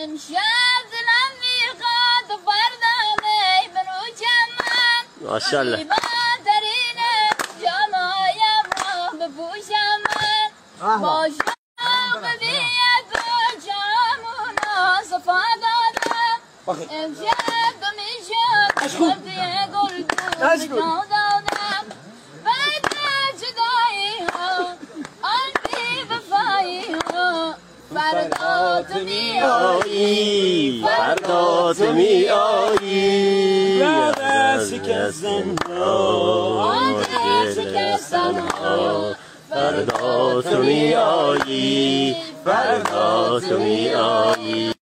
امشب دلم میخواد و فردا میبرو چمن ماشاءالله زیباترین جامایم را بپوشم من با شوق بیاد با جامونا صفا دادم امشب تو میشم گفته گلگون جا دادم بعد جدایی ها آن بی وفایی ها فردا تو می آیی فردا تو می آیی بعد شکستن ها فردا تو می آیی فردا تو می آیی